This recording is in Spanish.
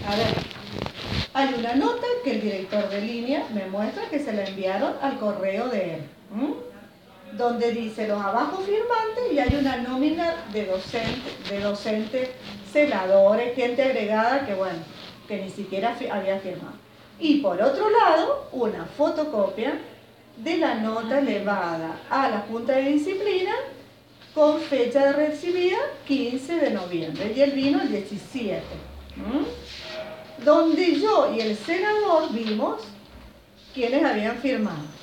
A ver, hay una nota que el director de línea me muestra que se la enviaron al correo de él, donde dice los abajo firmantes y hay una nómina de docentes, celadores, gente agregada que bueno, que ni siquiera había firmado. Y por otro lado, una fotocopia de la nota elevada a la Junta de Disciplina con fecha de recibida 15 de noviembre y él vino el 17. Donde yo y el senador vimos quienes habían firmado.